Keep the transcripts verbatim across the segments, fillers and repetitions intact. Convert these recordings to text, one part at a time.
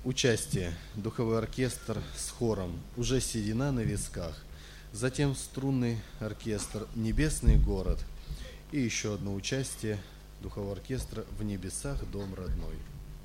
Участие. Духовой оркестр с хором «Уже седина на висках». Затем струнный оркестр «Небесный город». И еще одно участие духового оркестра «В небесах дом родной».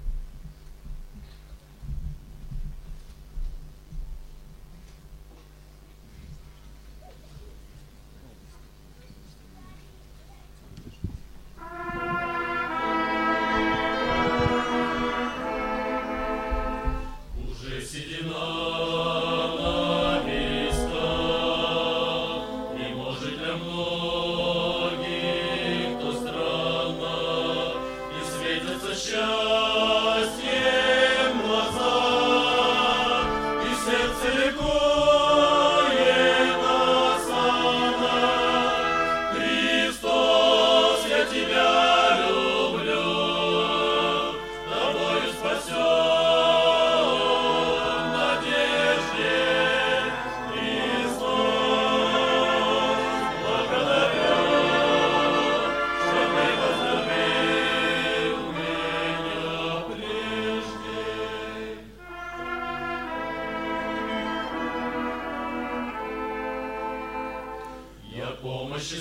Помощи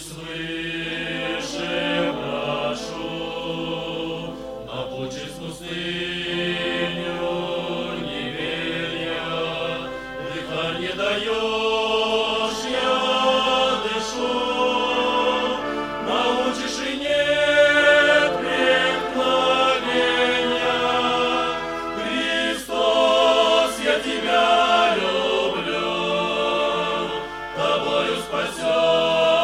свыше прошу, напучить пустыню неверия, дыхание даешь, я дышу, научишь и нет преткновения. Христос, я тебя люблю, тобою спасен.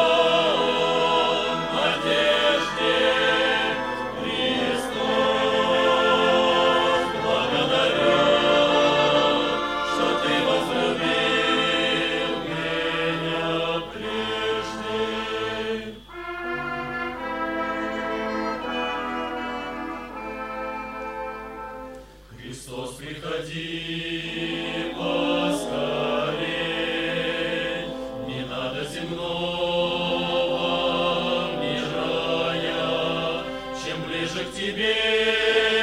Христос, приходи поскорей, не надо земного мирая, чем ближе к тебе.